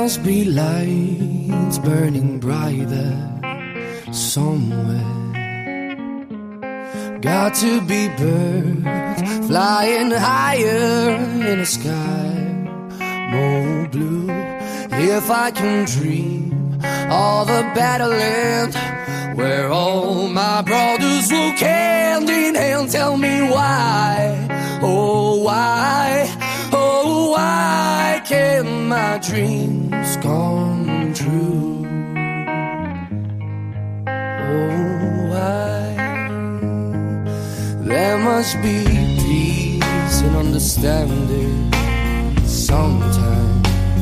must be lights burning bright there somewhere. Got to be birds flying higher in the sky, more blue. If I can dream of a better land where all my brothers walk hand in hand, tell me why, oh why, oh why can't my dreams come true? Oh why? There must be peace and understanding sometimes,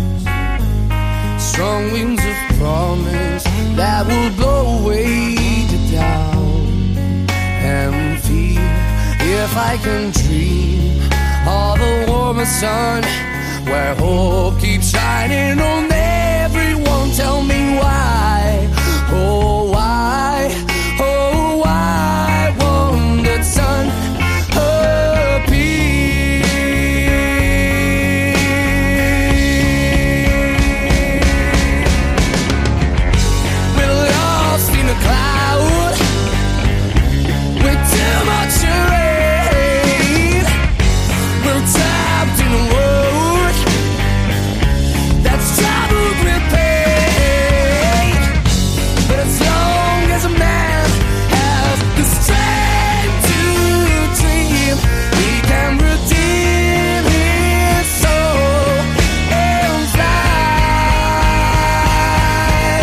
strong winds of promise that will blow away the doubt and fear. If I can dream of a warmer sun where hope keeps shining on everyone, tell me why, oh why, oh why won't the sun appear? We're lost in a cloud with too much rain. We're trapped in a world that's troubled with pain. But as long as a man has the strength to dream, he can redeem his soul and fly.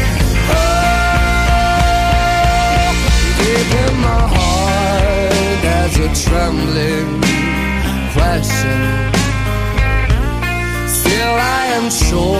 Oh, give him my heart as a trembling question. Still I am sure